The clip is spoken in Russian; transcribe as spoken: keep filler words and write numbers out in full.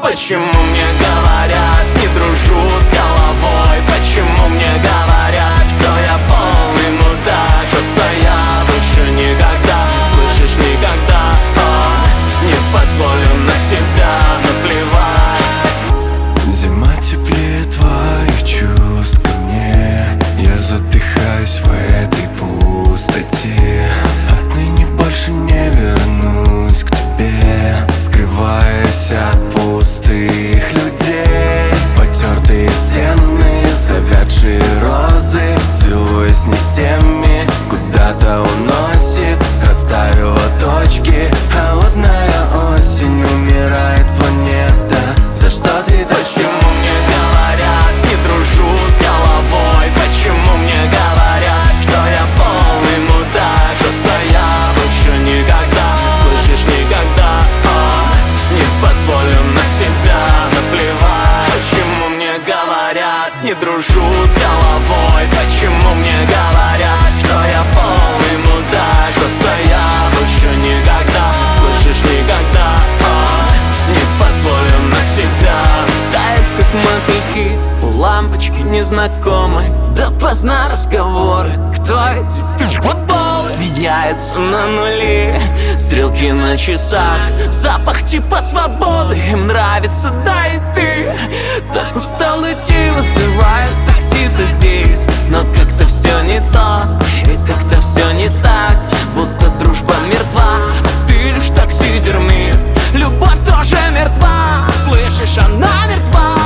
Почему мне говорят, не дружу с головой? Почему мне говорят, что я полный мудак? Просто я больше никогда, слышишь, никогда о, не позволю на себя наплевать. Зима теплее твоих чувств ко мне. Я задыхаюсь в этой пустоте. Отныне больше не вернусь к тебе, скрываясь от пустых людей. Потертые стены, завядшие розы, целуясь не с теми, куда-то уносит. Расставила точки, холодная осень, умирает планета. За что ты так? Почему мне говорят, не дружу с головой? Почему мне говорят, что я полный мудак? Просто я больше никогда, слышишь, никогда о, не позволю на себя наплевать. Почему мне говорят, не дружу с головой? Почему мне говорят, что я полный мудак? Просто я больше никогда, слышишь, никогда о, не позволю на себя. Тает, как мотыльки у лампочки незнакомой. Допоздна разговоры, кто эти футболы? Меняются на нули стрелки на часах. Запах типа свободы им нравится, да и ты. Так устал идти, вызывает такси, садись. Но как-то все не то, и как-то все не так, будто дружба мертва, а ты лишь таксидермист. Любовь тоже мертва, слышишь, она мертва.